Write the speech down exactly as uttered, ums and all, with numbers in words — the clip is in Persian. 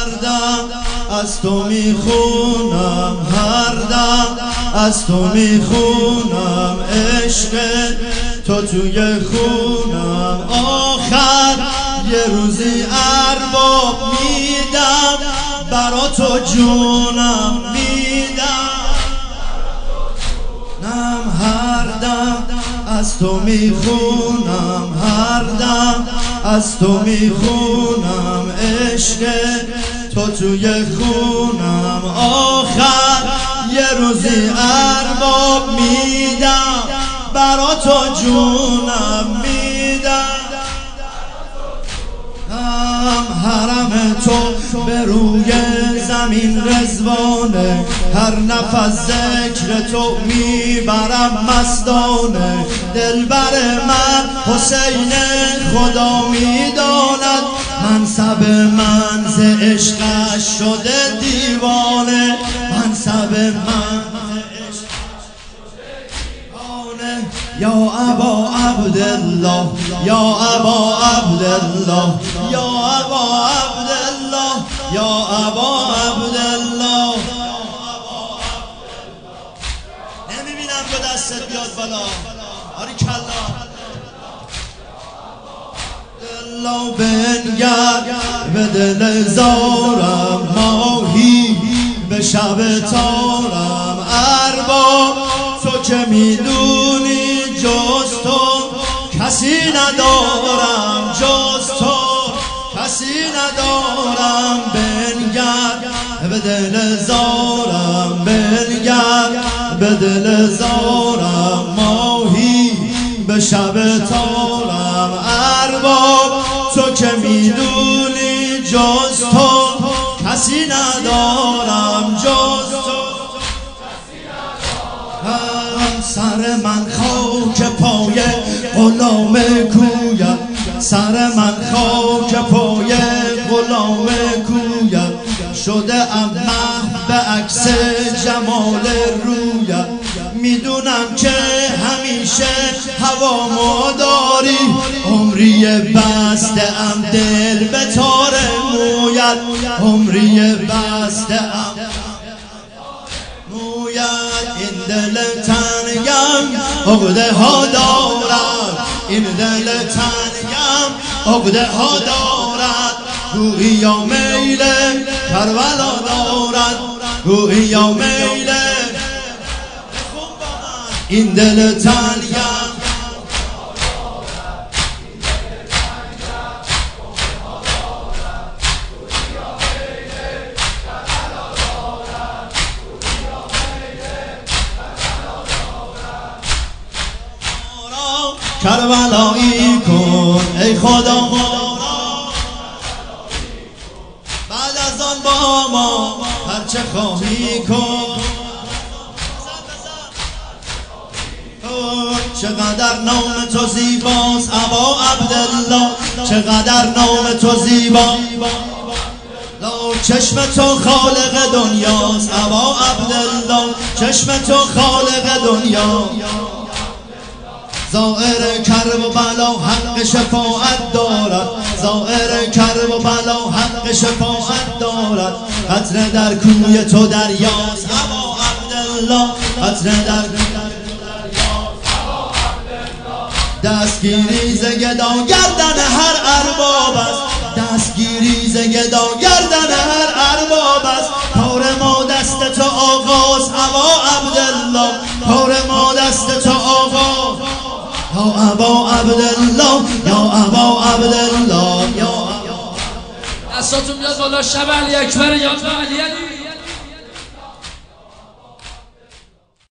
دم از تو میخونم، هر دم از تو میخونم، عشق تو توی خونم. آخر یه روزی ارباب میدم، برا تو جونم میدم. نم هر دم از تو میخونم، هر دم از تو میخونم، عشق تو توی خونم. آخر یه روزی ارباب میدم، برا تو جونم میدم. حرم تو به روی زمین رضوانه، هر نفس ذکر تو میبرم مستانه. دلبر من حسین خدا میداند، منصب من ز عشقش شده دیوانه. منصب من یا ابا عبدالله، یا ابا عبدالله، یا ابا عبدالله، یا ابا عبدالله. نمیبینم که دستت بیاد بالا. آری کلا دلا بنگر به دل زارم، ماهی به شب تارم. ارباب تو که میدونی جز تو کسی ندارم، جز تو کسی ندارم. بنگر به دل زارم، بنگر به دل زارم، ماهی به شب تارم. ارباب تو که میدونی جز تو کسی ندارم، جز تو. سر من خاک پای غلام کویت، سر من خاک پای غلام کویت. شده ام محو به عکس جمال رویت. میدونم که همیشه هوامو داری، عمری بسته ام دل به تار مویت. عمری بسته ام این دل تنگم عقده ها دارد، این دل تنگم عقده ها دارد. گویی یا میل کربلا دارد، گویی یا میل این دل تنگم. کربلایی کن ای خدا، بعد از آن با ما هرچه خواهی کن. چقدر نام تو زیباست ابا عبدالله، چقدر نام تو زیبا. چشم تو خالق دنیاست ابا عبدالله، چشم تو خالق دنیا. زائر کرب و بلا حق شفاعت دارد، زائر کرب و بلا حق شفاعت دارد. قطره در کوی تو دریاست ابا عبدالله، قطره در کوی تو دریاست ابا عبدالله. دستگیری ز گدا گردن هر ارباب است، دستگیری ز گدا گردن هر ارباب است. کار ما دست تو آغاز ابا عبدالله، کار ما دست تو آغاز. یا ابا عبدالله، یا ابا عبدالله، یا دستاتون بیاد بالا. شب علی اکبر یا علی علی